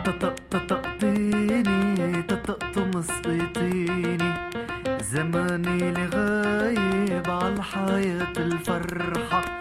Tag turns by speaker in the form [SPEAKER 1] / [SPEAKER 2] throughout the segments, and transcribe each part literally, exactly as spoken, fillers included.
[SPEAKER 1] طقطقتيني تطقطم سقيتيني زماني لغايب عالحياة الفرحة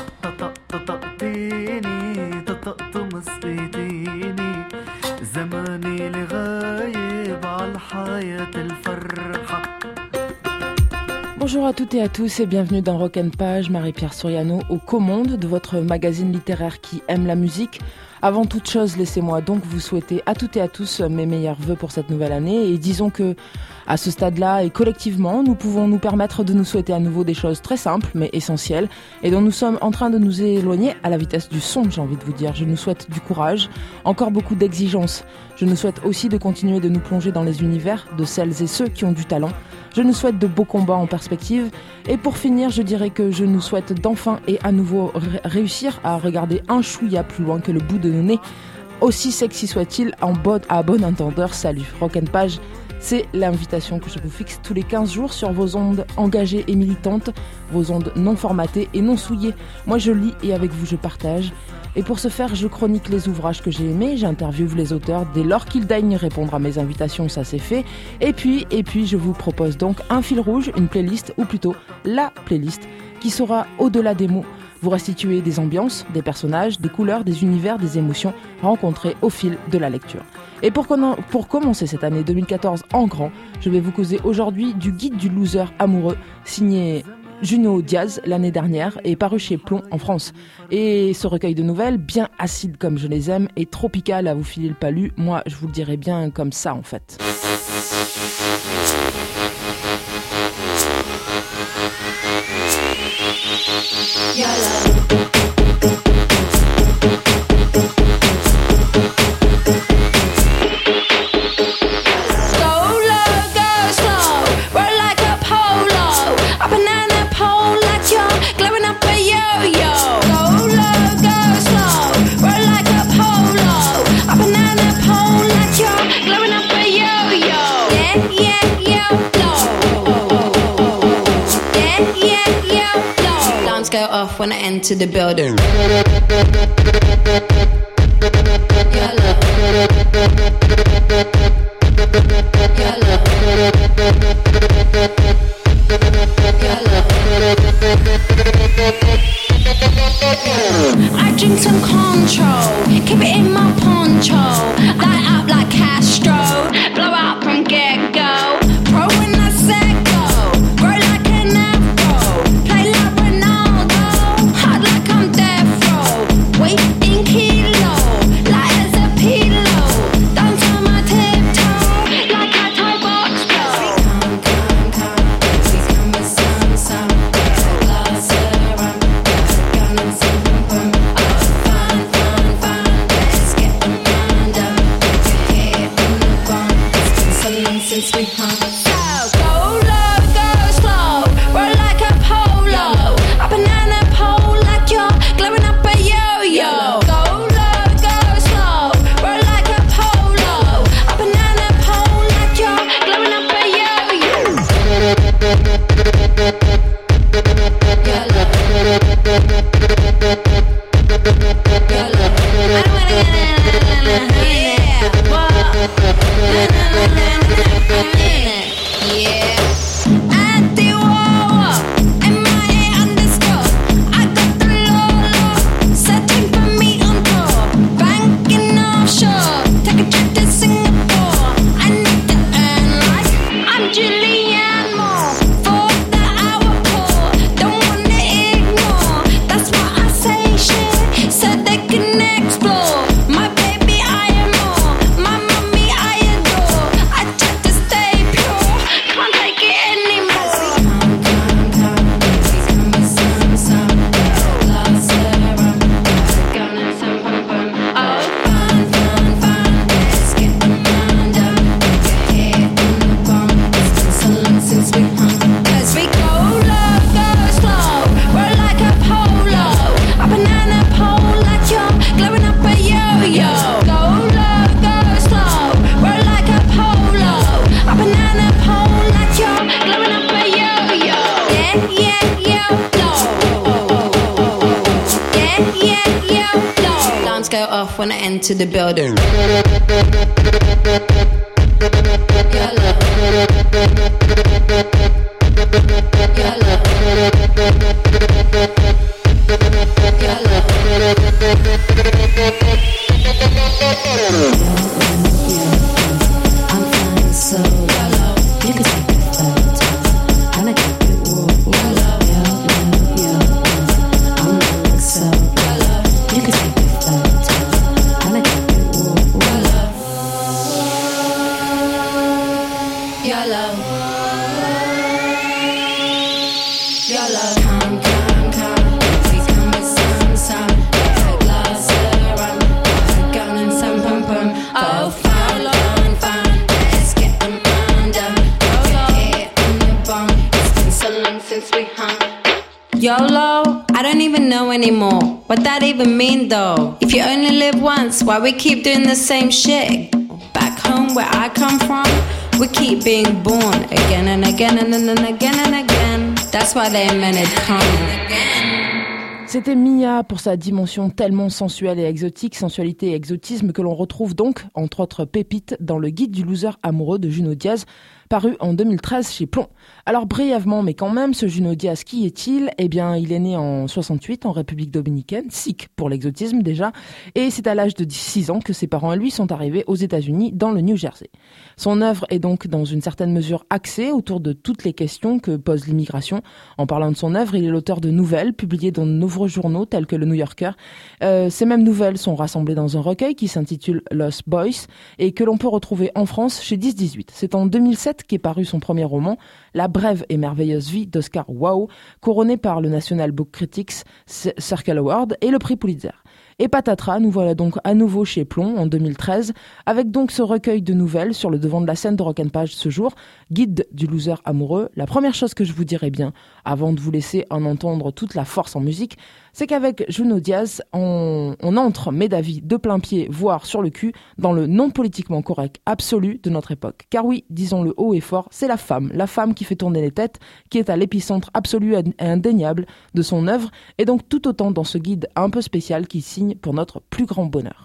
[SPEAKER 1] طقطقتيني تطقطم سقيتيني زماني لغايب عالحياة الفرحة.
[SPEAKER 2] Bonjour à toutes et à tous et bienvenue dans Rock and Page, Marie-Pierre Soriano aux commandes de votre magazine littéraire qui aime la musique. Avant toute chose, laissez-moi donc vous souhaiter à toutes et à tous mes meilleurs vœux pour cette nouvelle année et disons que à ce stade-là et collectivement, nous pouvons nous permettre de nous souhaiter à nouveau des choses très simples mais essentielles et dont nous sommes en train de nous éloigner à la vitesse du son, j'ai envie de vous dire. Je nous souhaite du courage, encore beaucoup d'exigences. Je nous souhaite aussi de continuer de nous plonger dans les univers de celles et ceux qui ont du talent. Je nous souhaite de beaux combats en perspective. Et pour finir, je dirais que je nous souhaite d'enfin et à nouveau ré- réussir à regarder un chouïa plus loin que le bout de nos nez. Aussi sexy soit-il, en bon, à bon entendeur, salut. Rock and Page, c'est l'invitation que je vous fixe tous les quinze jours sur vos ondes engagées et militantes, vos ondes non formatées et non souillées. Moi je lis et avec vous je partage. Et pour ce faire, je chronique les ouvrages que j'ai aimés, j'interviewe les auteurs dès lors qu'ils daignent répondre à mes invitations, ça c'est fait. Et puis, et puis, je vous propose donc un fil rouge, une playlist, ou plutôt la playlist, qui sera au-delà des mots, vous restituer des ambiances, des personnages, des couleurs, des univers, des émotions rencontrées au fil de la lecture. Et pour, con- pour commencer cette année deux mille quatorze en grand, je vais vous causer aujourd'hui du guide du loser amoureux, signé Junot Diaz l'année dernière et paru chez Plomb en France. Et ce recueil de nouvelles, bien acide comme je les aime et tropical à vous filer le palu, moi je vous le dirais bien comme ça en fait.
[SPEAKER 3] Go off when I enter the building. Yellow. Yellow. Yellow. I drink some control, keep it in my poncho, light up like Castro, blow out from get-go. Pro when I said go, grow like an afro, play like Ronaldo, hard like I'm death row, weight in kilo, light as a pillow, dance on my tiptoe, like I tie box flow. Come, come, come, we come with some, some, glass of rum, gun and some pum, oh fun, fun, fun, let's get the mind up, get hit on the bum, it's been so long since we hung. So go low, go slow, roll like a polo, a banana pole like you're glowing up a yo-yo. Go low, go slow, roll like a polo, a banana pole like you're glowing up a yo-yo. Yellow. Yellow. I don't wanna get yeah, what? Yeah. Anti Wawa, M I A underscore. I got the Lolo, searching for me on tour. Banking offshore, take a trip to Singapore. I need to earn like I'm Julianne Moore. For the hour poor, don't wanna ignore. That's why I say shit, so they can explore. My baby I am more, my mommy I adore. I try to stay pure, can't take it anymore. Come, come, come, we come with some, some, glass of rum, gun and some pum pum. Oh fun, fun, fun, let's get the mind up, get hit on the bum. It's been so long since we hung. 'Cause we go low, go slow, roll like a polo, a banana pole like you're glowing up a yo-yo. Go low, go slow, roll like a polo, a banana pole like you're glowing up a yo-yo. Yeah, yeah, yo, low. Yeah, yeah, yo, low. Alarms go off when I enter the building. YOLO? I don't even know anymore what that even mean though. If you only live once, why we keep doing the same shit? Back home where I come from, we keep being born again and again and then again and again. That's why they invented karma.
[SPEAKER 2] C'était Mia pour sa dimension tellement sensuelle et exotique, sensualité et exotisme que l'on retrouve donc, entre autres pépites, dans le guide du loser amoureux de Junot Díaz, paru en deux mille treize chez Plomb. Alors brièvement, mais quand même, ce Junot Díaz, qui est-il ? Eh bien, il est né en soixante-huit en République Dominicaine, sikh pour l'exotisme déjà, et c'est à l'âge de six ans que ses parents et lui sont arrivés aux États-Unis dans le New Jersey. Son œuvre est donc dans une certaine mesure axée autour de toutes les questions que pose l'immigration. En parlant de son œuvre, il est l'auteur de nouvelles publiées dans de nombreux journaux tels que le New Yorker. Euh, ces mêmes nouvelles sont rassemblées dans un recueil qui s'intitule Lost Boys et que l'on peut retrouver en France chez dix dix-huit. C'est en deux mille sept qu'est paru son premier roman, La brève et merveilleuse vie d'Oscar Wilde, couronné par le National Book Critics Circle Award et le prix Pulitzer. Et patatras, nous voilà donc à nouveau chez Plomb en deux mille treize, avec donc ce recueil de nouvelles sur le devant de la scène de Rock and Page ce jour, guide du loser amoureux. La première chose que je vous dirais bien, avant de vous laisser en entendre toute la force en musique, c'est qu'avec Junot Díaz, on, on entre, mais d'avis, de plein pied, voire sur le cul, dans le non politiquement correct absolu de notre époque. Car oui, disons-le haut et fort, c'est la femme, la femme qui fait tourner les têtes, qui est à l'épicentre absolu et indéniable de son œuvre, et donc tout autant dans ce guide un peu spécial qui signe pour notre plus grand bonheur.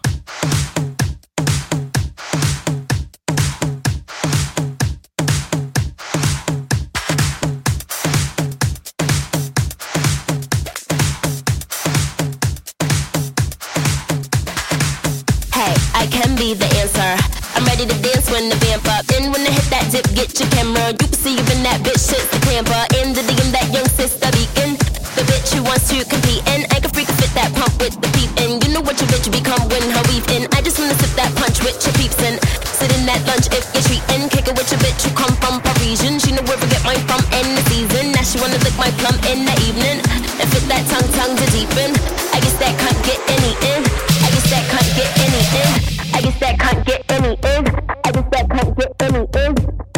[SPEAKER 4] I can be the answer. I'm ready to dance when the vamp up. Then when I hit that dip, get your camera. You can see even that bitch shit's the camper. In the D M, that young sister beacon. The bitch who wants to compete and I can freak fit that pump with the peep. And you know what your bitch become when her weave in. I just wanna sip that punch with your peeps and sit in that lunch if you're treating. Kick it with your bitch who come from Parisian. She know where to get mine from in the season. Now she wanna lick my plum in the evening and fit that tongue tongue to deepen. I guess that can't get any in. I guess that can't get any in. I guess that can't get any in. I guess that can't get any in.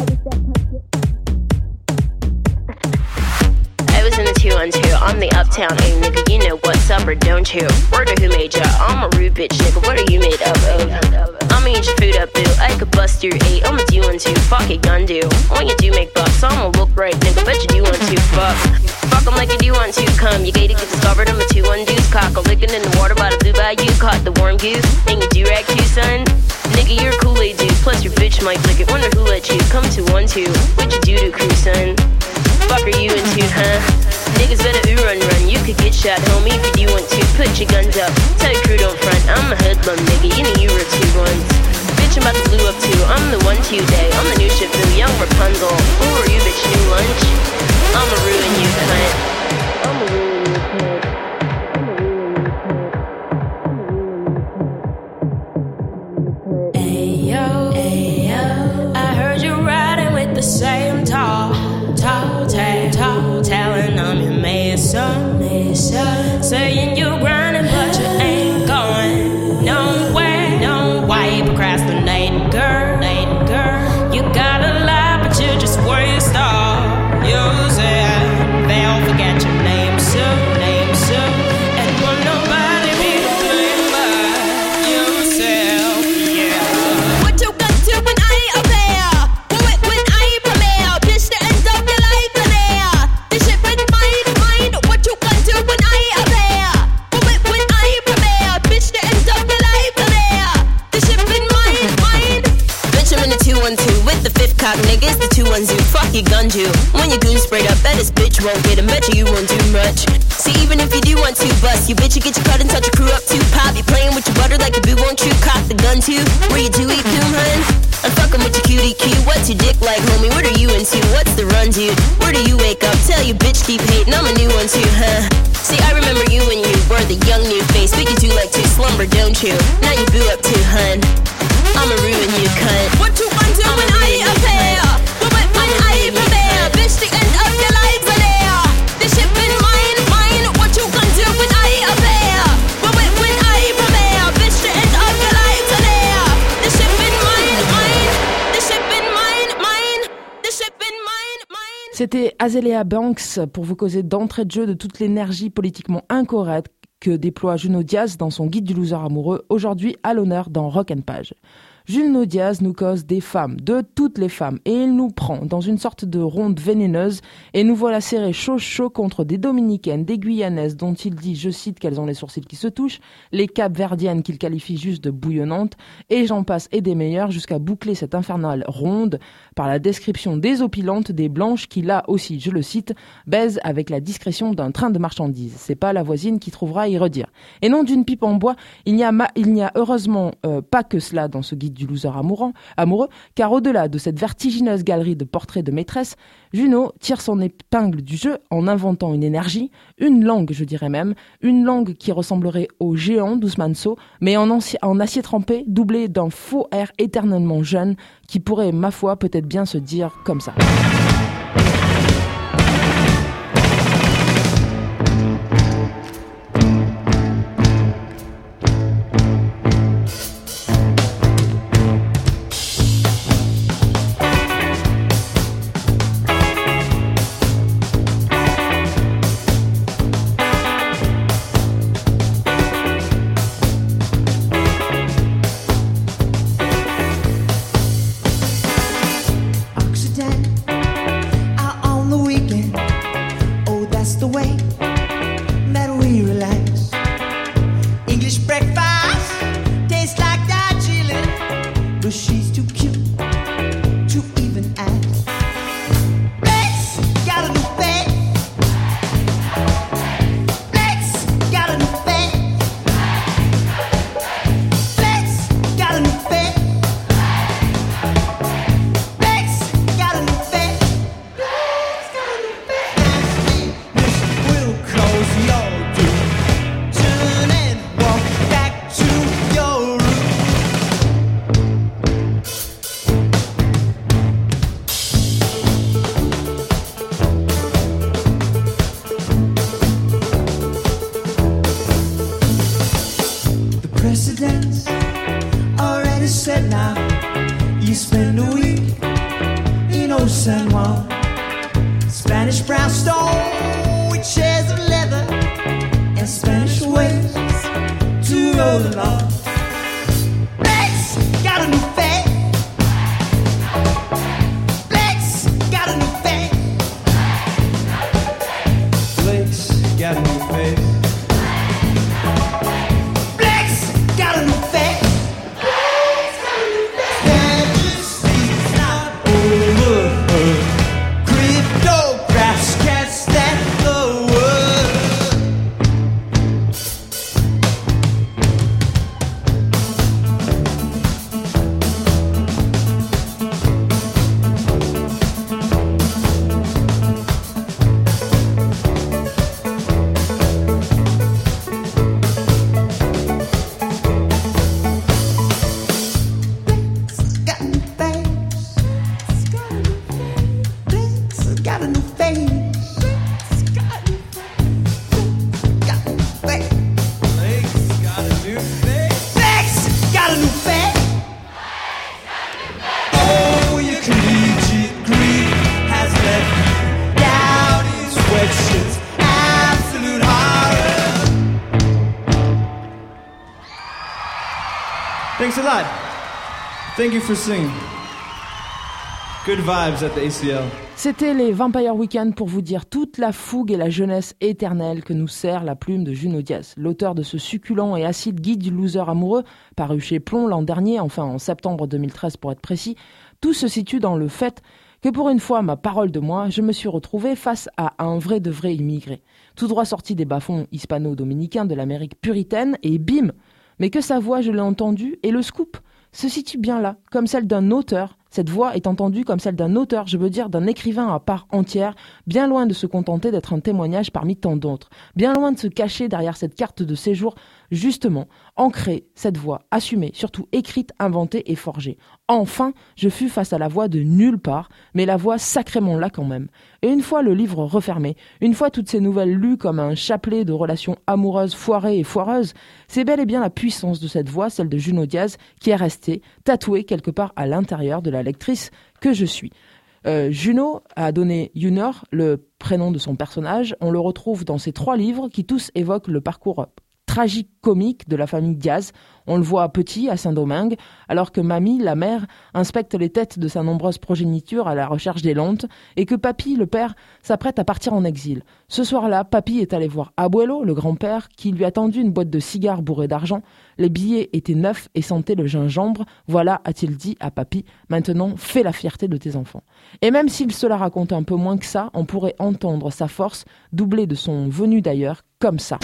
[SPEAKER 4] I was in the two on two. I'm the uptown A nigga. You know what's up or don't you? Word of who made ya? I'm a rude bitch nigga. What are you made up of? I'ma eat your food up, boo. I could bust your eight. I'm a do one two. Fuck it, gun do. When you do make bucks, I'ma look right, nigga. Bet you do want to. Fuck. Fuck 'em like you do want to. Come, you gated, get discovered. I'm a two one deuce. Cock a licking in the water by the blue bayou. Caught the warm goose. And you do rag too, son. Nigga, you're a Kool-Aid dude. Plus your bitch might lick it. Wonder who let you come to one two. What you do to crew, son? Fuck are you into, huh? Niggas better ooh run run. You could get shot, homie, if you do want to. Put your guns up. Tell your crew don't front. I'm a hoodlum, nigga. You know you were two ones. Bitch, I'm about to blue up too. I'm the one to day. I'm the new ship, new young Rapunzel. Who are you, bitch? New lunch? I'ma ruin you, cunt. I'ma ruin you, cunt. I'ma ruin you, cunt.
[SPEAKER 5] Ayo, ayo, I heard you riding with the same tall, tall tale, tall talent. I'm your mason, mason. Saying you grinding, but you ain't going nowhere. No, why you procrastinating?
[SPEAKER 4] two one two with the fifth cock niggas, the two one zoo. Fuck your gun Jew. When your goon sprayed up, bet this bitch won't get him. Bet you you won't do much. See, even if you do want to bust, you bitch, you get your cut and touch your crew up too. Pop, you playing with your butter like a boo, won't you? Cock the gun too. Where you do eat coon, hun? I'm fucking with your cutie cue. What's your dick like, homie? What are you into? What's the run, dude? Where do you wake up? Tell your bitch keep hating. I'm a new one too, huh? See, I remember you when you were the young new face, but you do like to slumber, don't you? Now you boo up too, hun. I'ma ruin you, cunt. What you want to when I appear? What when I prepare? Bitch, the end of your lives are there. The ship in mine, mine. What you gonna do when I appear? What when I prepare? Bitch, the end of your lives are there. The ship in mine, mine. The ship in mine, mine. The ship in mine, mine.
[SPEAKER 2] C'était Azealia Banks pour vous causer d'entrée de jeu de toute l'énergie politiquement incorrecte que déploie Junot Díaz dans son guide du loser amoureux, aujourd'hui à l'honneur dans Rock and Page. Junot Díaz nous cause des femmes, de toutes les femmes, et il nous prend dans une sorte de ronde vénéneuse, et nous voilà serrés chaud chaud contre des Dominicaines, des Guyanaises dont il dit, je cite, qu'elles ont les sourcils qui se touchent, les Cap-Verdiennes qu'il qualifie juste de bouillonnantes, et j'en passe et des meilleures jusqu'à boucler cette infernale ronde par la description désopilantes des blanches qui là aussi, je le cite, baisent avec la discrétion d'un train de marchandises. C'est pas la voisine qui trouvera à y redire. Et non d'une pipe en bois, il n'y a, ma- il n'y a heureusement euh, pas que cela dans ce guide du loser amoureux, amoureux, car au-delà de cette vertigineuse galerie de portraits de maîtresses, Junot tire son épingle du jeu en inventant une énergie, une langue je dirais même, une langue qui ressemblerait au géant d'Ousmane Sow, mais en, anci- en acier trempé, doublé d'un faux air éternellement jeune, qui pourrait, ma foi, peut-être bien se dire comme ça.
[SPEAKER 6] Thanks a lot. Thank you for singing. Good vibes at the A C L.
[SPEAKER 2] C'était les Vampire Weekend pour vous dire toute la fougue et la jeunesse éternelle que nous sert la plume de Junot Díaz, l'auteur de ce succulent et acide guide du loser amoureux, paru chez Plomb l'an dernier, enfin en septembre deux mille treize pour être précis. Tout se situe dans le fait que pour une fois, ma parole de moi, je me suis retrouvé face à un vrai de vrai immigré, tout droit sorti des bas-fonds hispano-dominicains de l'Amérique puritaine, et bim, mais que sa voix, je l'ai entendue, et le scoop se situe bien là, comme celle d'un auteur. Cette voix est entendue comme celle d'un auteur, je veux dire d'un écrivain à part entière, bien loin de se contenter d'être un témoignage parmi tant d'autres, bien loin de se cacher derrière cette carte de séjour, justement, ancrée, cette voix, assumée, surtout écrite, inventée et forgée. Enfin, je fus face à la voix de nulle part, mais la voix sacrément là quand même. Et une fois le livre refermé, une fois toutes ces nouvelles lues comme un chapelet de relations amoureuses foirées et foireuses, c'est bel et bien la puissance de cette voix, celle de Junot Díaz, qui est restée, tatouée quelque part à l'intérieur de la lectrice que je suis. Euh, Junot a donné Junior, le prénom de son personnage. On le retrouve dans ces trois livres qui tous évoquent le parcours tragique comique de la famille Díaz. On le voit petit à Saint-Domingue, alors que Mamie, la mère, inspecte les têtes de sa nombreuse progéniture à la recherche des lentes, et que Papy, le père, s'apprête à partir en exil. Ce soir-là, Papy est allé voir Abuelo, le grand-père, qui lui a tendu une boîte de cigares bourrée d'argent. Les billets étaient neufs et sentaient le gingembre. Voilà, a-t-il dit à Papy, maintenant fais la fierté de tes enfants. Et même s'il se la raconte un peu moins que ça, on pourrait entendre sa force, doublée de son venu d'ailleurs, comme ça.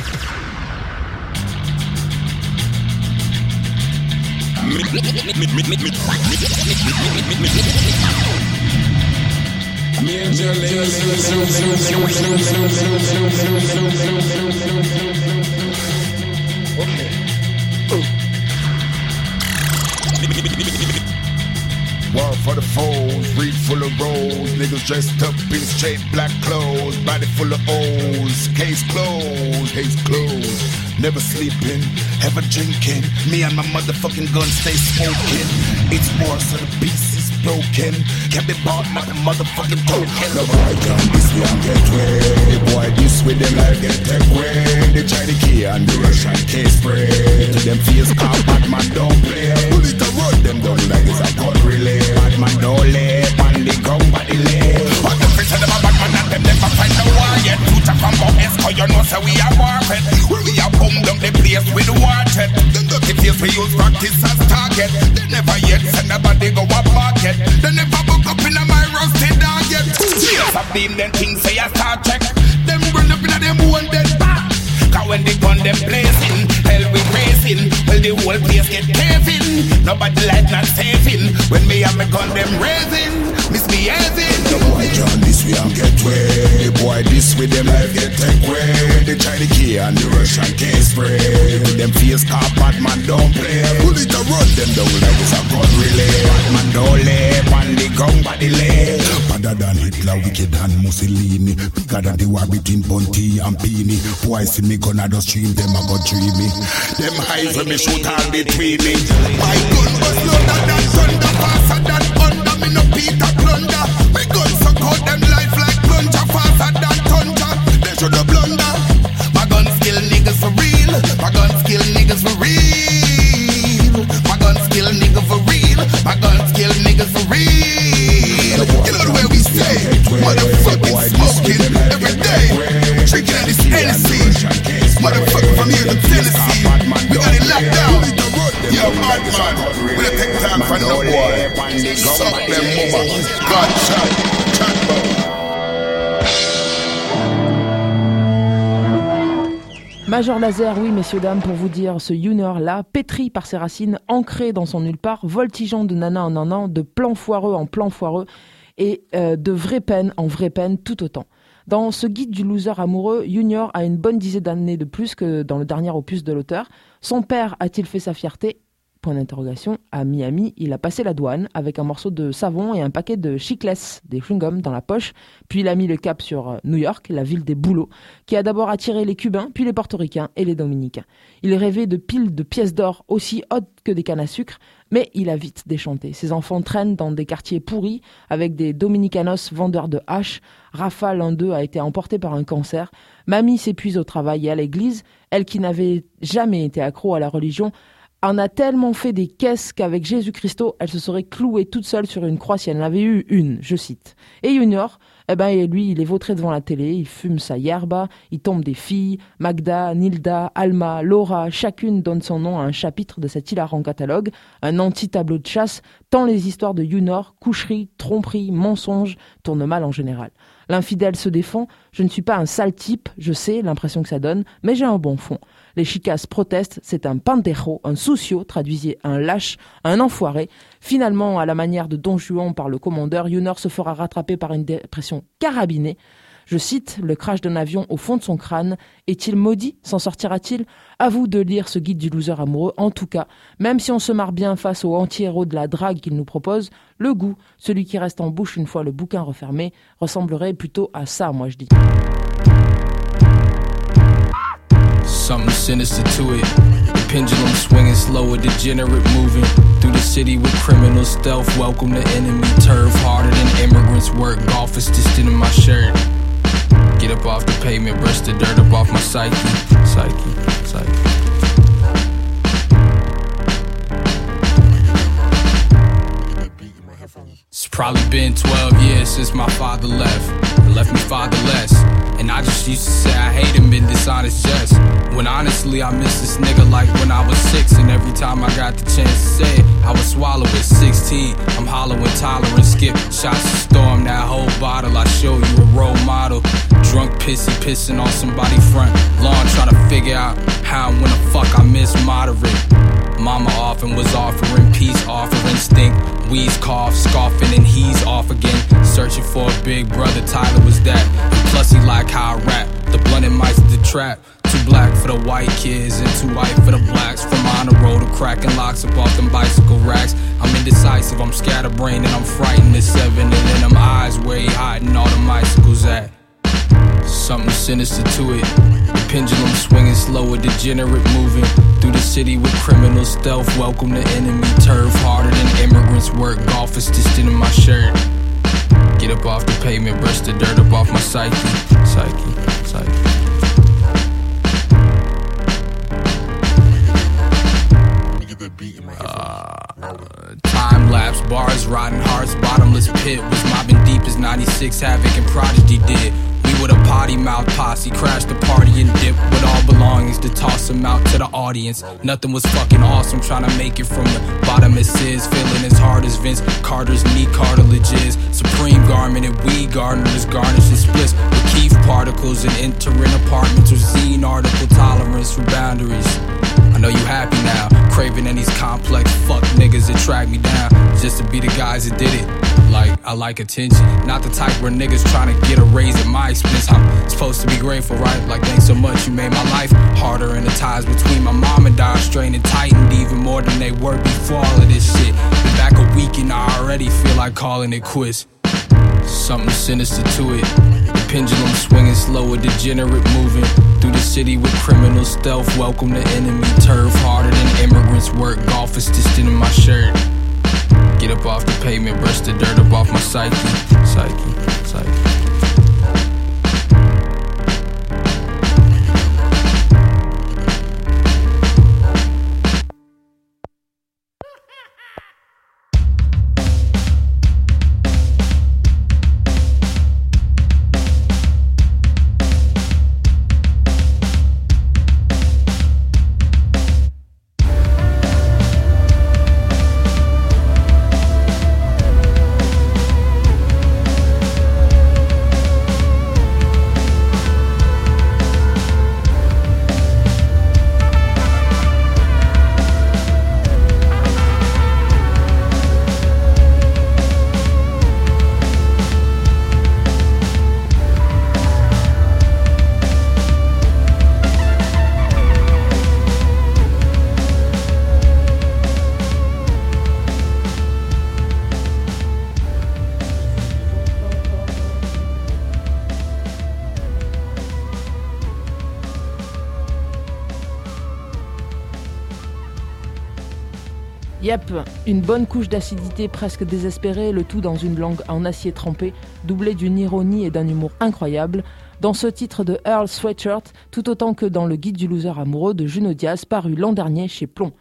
[SPEAKER 6] War for the foes, read full of rose. Niggas dressed up in straight black clothes. Body full of O's, case closed, case closed. Never sleeping, ever drinking. Me and my motherfucking gun stay smoking. It's war so the beast is broken. Can't be bought like a motherfucking token. No boy can this way and get way. Boy this with them life get take way. They try the key and the Russian case spray. To them face car bad man don't play. Bullet to run them down like it's a gun relay. Bad man don't lay, on the ground body lay. What the fish of them a bad man and them never find no war yet. Future from Bob Esco, you know so we are warfed. When we are boom down the place with the water. Them dirty face we use practice as target. They never yet send nobody go up market. They never book up in a my rusty dog yet. Yes, I beam them things say a Star Trek. Them run up in a them one dead back. Cause when they gun them blazing, hell we racing. Well the whole place get caving. Nobody like not saving. When me and me gun them raising, misbehaving. The boy John this way and get way. Boy this with them life get take way. When they try the key and the Russian case spray. With them face car bad man don't play. Bullet to run them down like it's a gun relay. Bad man don't lay, on the ground body lay. Badder than Hitler, wicked than Mussolini. Bigger than the war between Bunty and Pini. Boy see me gonna just stream them I go dreamy. Them eyes when me shoot all between me. My gun was louder than thunder, faster than under. Me no Peter Plunder. Me gun suck out them life like plunger, faster than thunder. They should have blunder. My gun skill niggas for real. My gun skill niggas for real. My gun skill nigga for real. My gun skill niggas for real. You know the way we stay. Motherfucking smoking every day. Drinking at this Hennessy. Motherfucker from here to Tennessee. We got it locked down. Yo, bad man. We don't take time for no boy. Suck them mama. Gunshot. Chatbot.
[SPEAKER 2] Major Laser, oui messieurs dames, pour vous dire, ce Junior là, pétri par ses racines, ancré dans son nulle part, voltigeant de nana en nana, de plan foireux en plan foireux, et euh, de vraie peine en vraie peine tout autant. Dans ce guide du loser amoureux, Junior a une bonne dizaine d'années de plus que dans le dernier opus de l'auteur. Son père a-t-il fait sa fierté ? Point d'interrogation. À Miami, il a passé la douane avec un morceau de savon et un paquet de chiclets, des chewing-gums dans la poche. Puis il a mis le cap sur New York, la ville des boulots, qui a d'abord attiré les Cubains, puis les Portoricains et les Dominicains. Il rêvait de piles de pièces d'or aussi hautes que des cannes à sucre, mais il a vite déchanté. Ses enfants traînent dans des quartiers pourris avec des dominicanos vendeurs de haches. Rafa, l'un d'eux, a été emporté par un cancer. Mamie s'épuise au travail et à l'église. Elle qui n'avait jamais été accro à la religion en a tellement fait des caisses qu'avec Jésus Christo, elle se serait clouée toute seule sur une croix si elle en avait eu une, je cite. Et Junior, eh ben, lui, il est vautré devant la télé, il fume sa yerba, il tombe des filles, Magda, Nilda, Alma, Laura, chacune donne son nom à un chapitre de cet hilarant catalogue, un anti-tableau de chasse, tant les histoires de Junior, coucherie, tromperie, mensonges, tournent mal en général. L'infidèle se défend, je ne suis pas un sale type, je sais l'impression que ça donne, mais j'ai un bon fond. Les chicas protestent, c'est un pendejo, un soucio, traduisez un lâche, un enfoiré. Finalement, à la manière de Don Juan par le commandeur, Junior se fera rattraper par une dépression carabinée. Je cite, le crash d'un avion au fond de son crâne. Est-il maudit? S'en sortira-t-il? À vous de lire ce guide du loser amoureux. En tout cas, même si on se marre bien face au anti-héros de la drague qu'il nous propose, le goût, celui qui reste en bouche une fois le bouquin refermé, ressemblerait plutôt à ça, moi je dis.
[SPEAKER 7] Something sinister to it. The pendulum swinging slow, a degenerate moving through the city with criminal stealth. Welcome to enemy turf, harder than immigrants work. Golf is just in my shirt. Get up off the pavement, brush the dirt up off my psyche, psyche, psyche. It's probably been twelve years since my father left. Left me fatherless. And I just used to say I hate him in dishonest jest. When honestly I miss this nigga like when I was six. And every time I got the chance to say it, I would swallow it. Sixteen, I'm hollow and tolerant. Skip shots to storm that whole bottle. I show you a role model. Drunk pissy pissing on somebody's front lawn, trying to figure out how and when the fuck I miss moderate. Mama often was offering peace, offering stink. Wheeze cough, scoffing and he's off again. Searching for a big brother, Tyler was that. And plus he like how I rap, the blunt and mice the trap. Too black for the white kids and too white for the blacks. From on the road to cracking locks up off them bicycle racks. I'm indecisive, I'm scatterbrained and I'm frightened at seven. And in them eyes where he hiding all the bicycles at. Something sinister to it. The pendulum swinging slow, a degenerate moving through the city with criminal stealth. Welcome to enemy turf, harder than immigrants work. Golf is just in my shirt. Get up off the pavement, brush the dirt up off my psyche, psyche, psyche. Uh, time lapse, bars, rotten hearts, bottomless pit was mobbing deep as ninety-six Havoc and Prodigy did. We with a potty mouth posse, crashed the party and dipped with all belongings to toss them out to the audience. Nothing was fucking awesome, trying to make it from the bottom it is, feeling as hard as Vince Carter's knee cartilage is. Supreme garment and weed gardeners garnish and splits with Keith particles and entering apartments with zine article tolerance for boundaries. I know you happy now, craving in these complex fuck niggas that track me down just to be the guys that did it. Like, I like attention, not the type where niggas trying to get a raise at my expense. I'm supposed to be grateful, right? Like, thanks so much, you made my life harder. And the ties between my mom and dad strained and tightened even more than they were before all of this shit. Been back a week and I already feel like calling it quits. Something sinister to it. The pendulum swinging slow, a degenerate moving through the city with criminal stealth. Welcome to enemy turf, harder than immigrants work. Golf is just in my shirt. Get up off the pavement, brush the dirt up off my psyche, psyche, psyche.
[SPEAKER 2] Yep, une bonne couche d'acidité presque désespérée, le tout dans une langue en acier trempé, doublée d'une ironie et d'un humour incroyable, dans ce titre de Earl Sweatshirt, tout autant que dans le guide du loser amoureux de Junot Díaz, paru l'an dernier chez Plomb.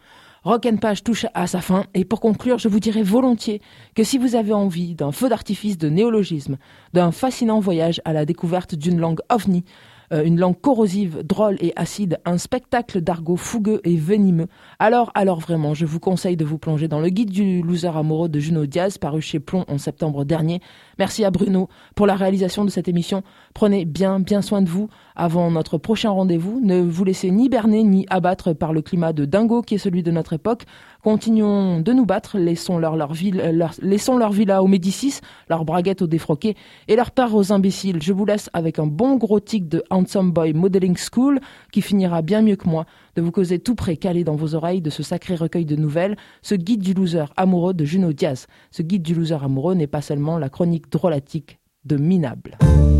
[SPEAKER 2] Rock and Page touche à sa fin et pour conclure, je vous dirais volontiers que si vous avez envie d'un feu d'artifice de néologisme, d'un fascinant voyage à la découverte d'une langue ovni, euh, une langue corrosive, drôle et acide, un spectacle d'argot fougueux et venimeux, alors, alors vraiment, je vous conseille de vous plonger dans le guide du loser amoureux de Junot Diaz, paru chez Plomb en septembre dernier. Merci à Bruno pour la réalisation de cette émission. Prenez bien, bien soin de vous avant notre prochain rendez-vous. Ne vous laissez ni berner ni abattre par le climat de dingo qui est celui de notre époque. Continuons de nous battre, laissons leur, leur, ville, leur, laissons leur villa aux Médicis, leur braguette aux défroqués et leur part aux imbéciles. Je vous laisse avec un bon gros tic de Handsome Boy Modeling School qui finira bien mieux que moi de vous causer tout près calé dans vos oreilles de ce sacré recueil de nouvelles, ce guide du loser amoureux de Junot Diaz. Ce guide du loser amoureux n'est pas seulement la chronique drôlatique de Minable.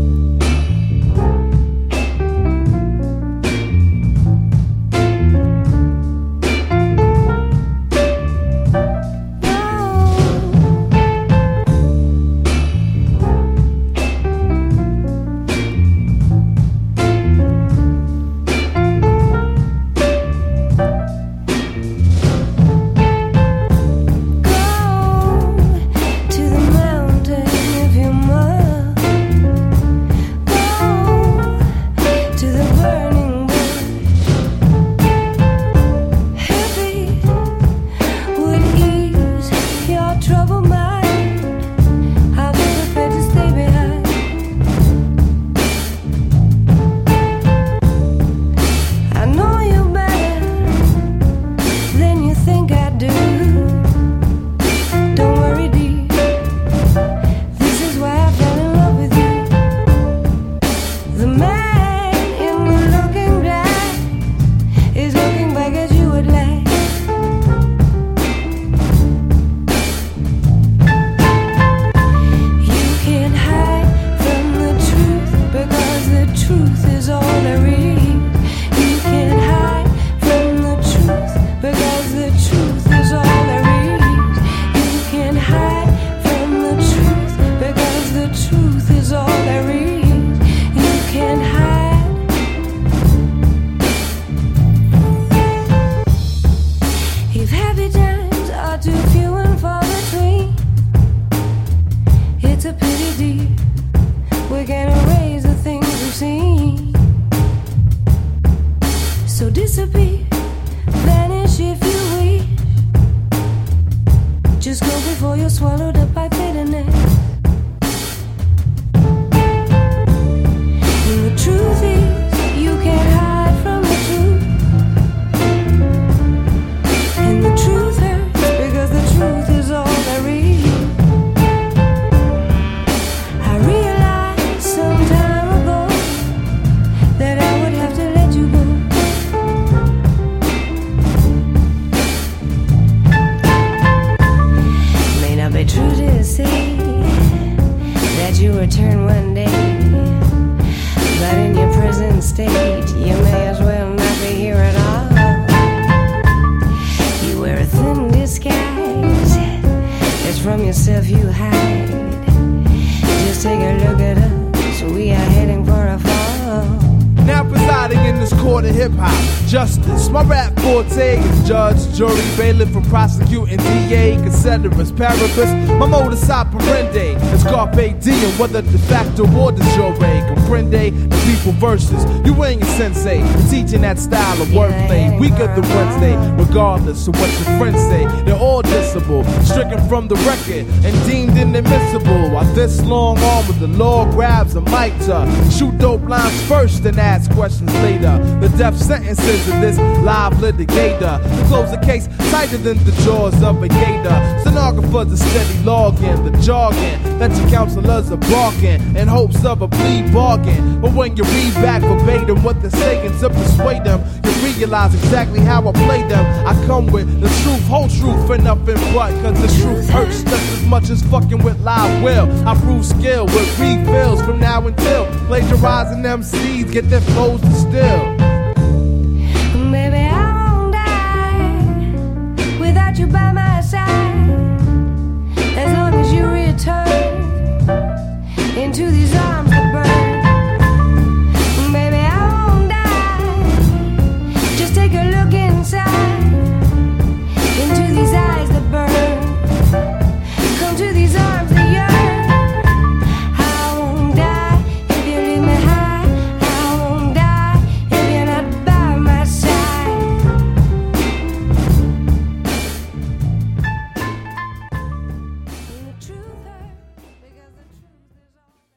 [SPEAKER 8] Jury, bailiff, from prosecuting D A, considerus, paribus, my modus operandi is carpe diem, whether de facto or de jure, comprende the people versus you ain't a sensei, teaching that style of wordplay, weaker than Wednesday, regardless of what your friends say, they're all dissable, stricken from the record and deemed inadmissible, while this long arm of the law grabs a mic to shoot dope lines first and ask questions later, the death sentences of this live litigator, to close the case tighter than the jaws of a gator. Stenographers are steady logging the jargon that your counselors are barking in hopes of a plea bargain. But when you read back verbatim what they're saying to persuade them, you realize exactly how I play them. I come with the truth, whole truth, and nothing but. Cause the truth hurts just as much as fucking with live will. I prove skill with refills from now until plagiarizing M Cs get their flows distilled.